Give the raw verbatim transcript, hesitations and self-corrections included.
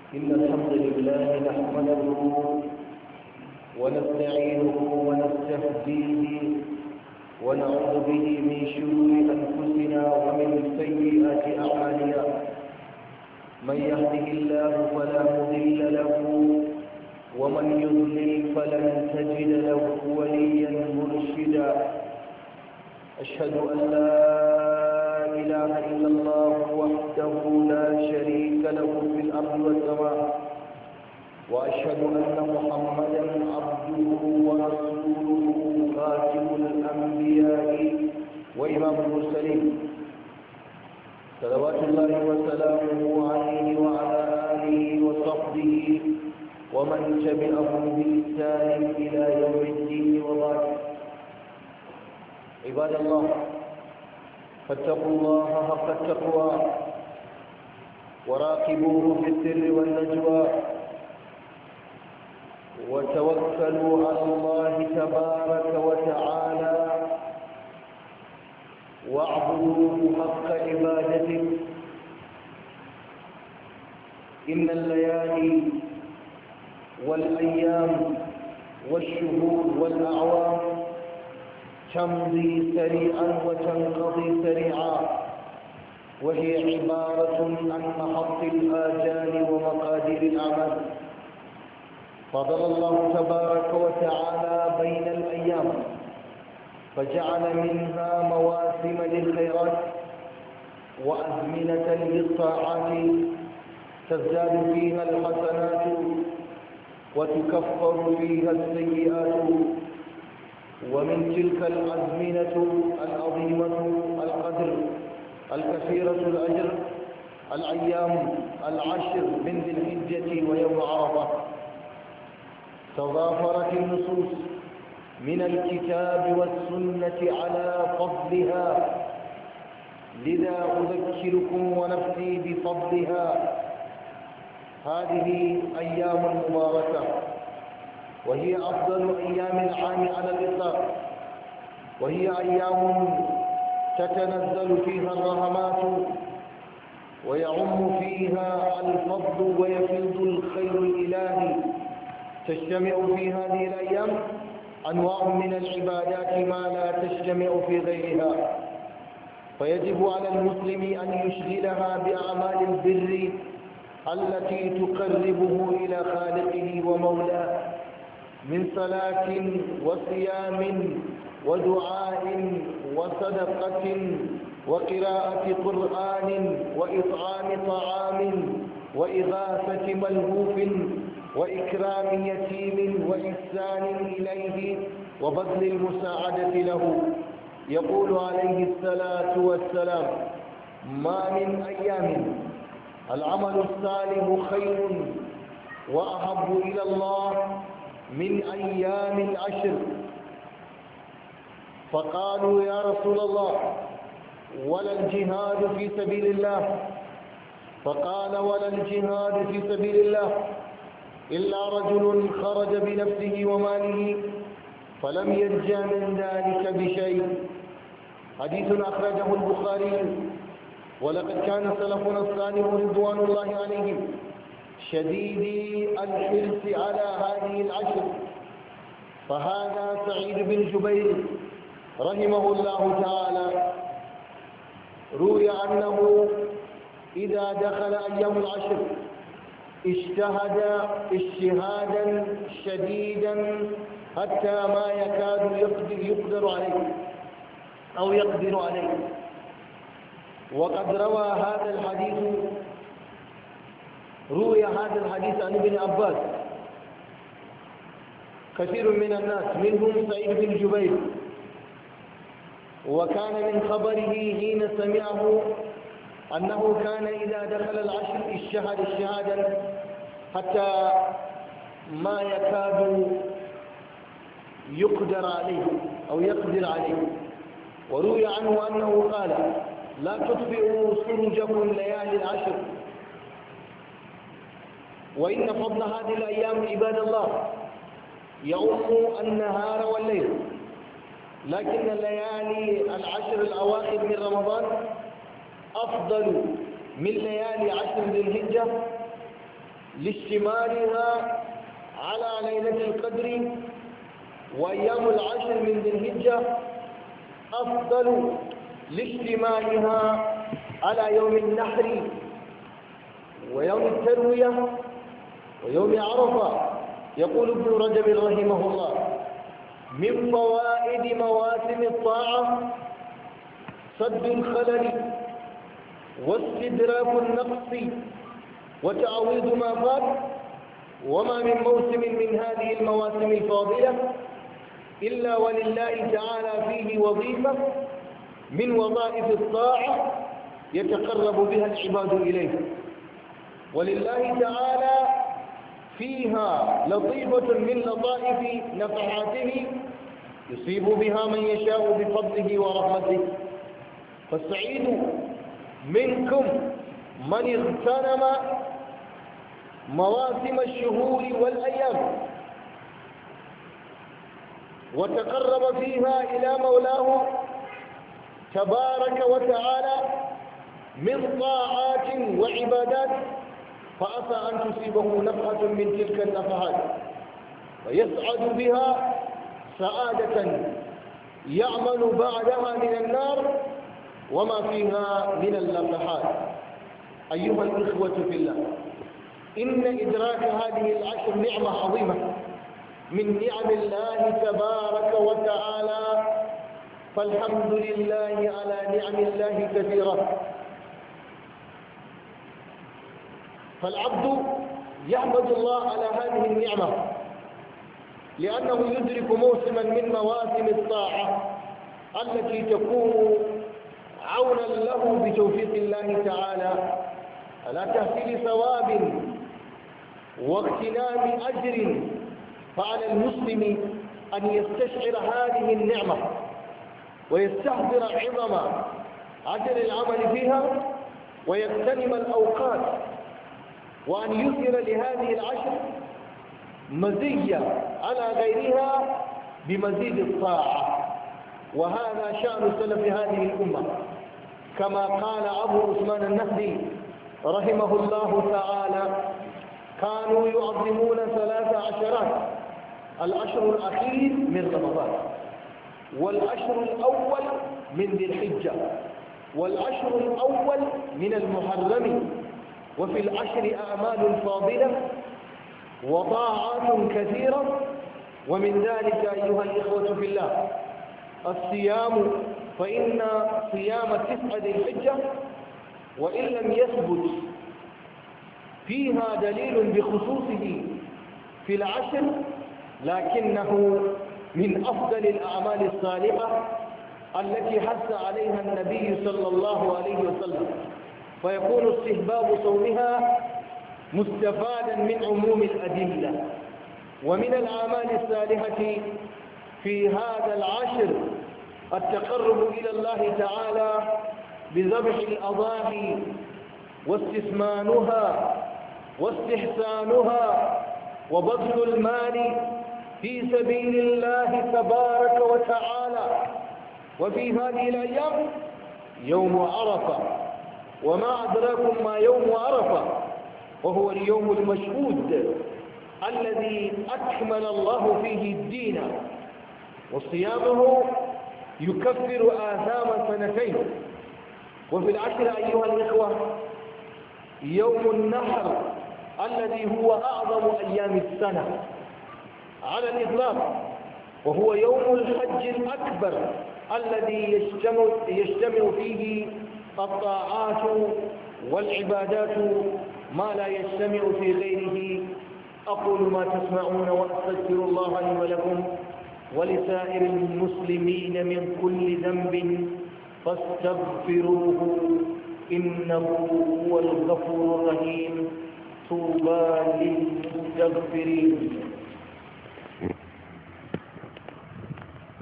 إن الحمد لله نحمده ونستعينه ونستهديه ونعوذ به من شرور أنفسنا ومن سيئات أعمالنا. من يهده الله فلا مضل له ومن يضلل فلن تجد له وليا مرشدا. أشهد أن لا إله إلا الله وحده لا شريك له في الأرض والسماء، وأشهد أن محمدا عبده ورسوله خاتم الأنبياء وإمام المرسلين، صلوات الله وسلامه عليه وعلى آله وصحبه ومن تبعهم بإحسان إلى يوم الدين. وبعد، عباد الله، فاتقوا الله حق التقوى وراقبوه في السر والنجوى، وتوكلوا على الله تبارك وتعالى واعبدوه حق عبادته. إن الليالي والأيام والشهور والأعوام تمضي سريعا وتنقضي سريعا، وهي عبارة عن محط الآجال ومقادير الأعمال. فضل الله تبارك وتعالى بين الأيام فجعل منها مواسم للخيرات وأزمنة للطاعات تزداد فيها الحسنات وتكفر فيها السيئات. ومن تلك الأزمنة العظيمة القدر الكثيرة الأجر الأيام العشر من ذي الحجة ويوم عرفة. تضافرت النصوص من الكتاب والسنة على فضلها، لذا أذكركم ونفسي بفضلها. هذه أيام مباركة، وهي أفضل أيام العام على الإطلاق، وهي أيام تتنزل فيها الرحمات ويعم فيها الفضل ويفيض الخير الإلهي. تجتمع في هذه الأيام أنواع من العبادات ما لا تجتمع في غيرها، فيجب على المسلم أن يشغلها بأعمال البر التي تقربه إلى خالقه ومولاه، من صلاة وصيام ودعاء وصدقة وقراءة قرآن وإطعام طعام وإغاثة ملهوف وإكرام يتيم وإحسان إليه وبذل المساعدة له. يقول عليه الصلاة والسلام: ما من أيام العمل الصالح خير وأحب إلى الله من أيام العشر. فقالوا: يا رسول الله، ولا الجهاد في سبيل الله؟ فقال: ولا الجهاد في سبيل الله إلا رجل خرج بنفسه وماله فلم يرجع من ذلك بشيء. حديث أخرجه البخاري. ولقد كان سلفنا الصالح رضوان الله عليهم شديدي الحرص على هذه العشر. فهذا سعيد بن جبير رحمه الله تعالى روي أنه إذا دخل أيام العشر اجتهد اجتهادا شديدا حتى ما يكاد يقدر, يقدر عليه أو يقدر عليه. وقد روى هذا الحديث روي هذا الحديث عن ابن عباس كثير من الناس، منهم سعيد بن جبير، وكان من خبره حين سمعه أنه كان إذا دخل العشر اجتهد اجتهادا حتى ما يكاد يقدر عليه أو يقدر عليه. وروي عنه أنه قال: لا تطفئوا سرجكم ليالي العشر. وإن فضل هذه الأيام عباد الله يعم النهار والليل، لكن الليالي العشر الأواخر من رمضان أفضل من ليالي عشر ذي الحجة لاشتمالها على ليلة القدر وأيام العشر من ذي الحجة أفضل لاشتمالها على يوم النحر ويوم التروية ويوم عرفة. يقول ابن رجب رحمه الله: من فوائد مواسم الطاعة سد الخلل واستدراك النقص وتعويض ما فات. وما من موسم من هذه المواسم الفاضلة إلا ولله تعالى فيه وظيفة من وظائف الطاعة يتقرب بها العباد إليه، ولله تعالى فيها لطيفة من لطائف نفحاته يصيب بها من يشاء بفضله ورحمته. فالسعيد منكم من اغتنم مواسم الشهور والأيام وتقرب فيها إلى مولاه تبارك وتعالى من طاعات وعبادات، فعسى أن تصيبه نفحة من تلك النفحات ويسعد بها سعادة يعمل بعدها من النار وما فيها من اللفحات. أيها الإخوة في الله، إن إدراك هذه العشر نعمة عظيمة من نعم الله تبارك وتعالى، فالحمد لله على نعم الله كثيرة. فالعبد يحمد الله على هذه النعمة لأنه يدرك موسما من مواسم الطاعة التي تكون عونا له بتوفيق الله تعالى على تحصيل ثواب واغتنام أجر. فعلى المسلم أن يستشعر هذه النعمة ويستحضر عظم أجر العمل فيها ويغتنم الأوقات، وأن يثير لهذه العشر مزية على غيرها بمزيد الطاعة. وهذا شأن سلف هذه الأمة، كما قال أبو عثمان النهدي رحمه الله تعالى: كانوا يعظمون ثلاث عشرات: العشر الأخير من رمضان، والعشر الأول من ذي الحجة، والعشر الأول من المحرم. وفي العشر أعمال فاضلة وطاعات كثيرة، ومن ذلك أيها الإخوة في الله الصيام، فإن صيام تسعة ذي الحجة وإن لم يثبت فيها دليل بخصوصه في العشر لكنه من أفضل الأعمال الصالحة التي حث عليها النبي صلى الله عليه وسلم، فيكون استحباب صومها مستفادا من عموم الأدلة. ومن الأعمال الصالحة في هذا العشر التقرب إلى الله تعالى بذبح الأضاحي واستثمانها واستحسانها وبذل المال في سبيل الله تبارك وتعالى. وفي هذه الأيام يوم عرفة، وما أدراكم ما يوم عرفة، وهو اليوم المشهود الذي أكمل الله فيه الدين، وصيامه يكفر آثام سنتين. وفي العشر أيها الإخوة يوم النحر الذي هو أعظم أيام السنة على الإطلاق، وهو يوم الحج الأكبر الذي يجتمع, يجتمع فيه الطاعات والعبادات ما لا يجتمع في غيره. أقول ما تسمعون وأستغفر الله لي ولكم ولسائر المسلمين من كل ذنب فاستغفروه إنه هو الغفور الرحيم. طوبى للمستغفرين.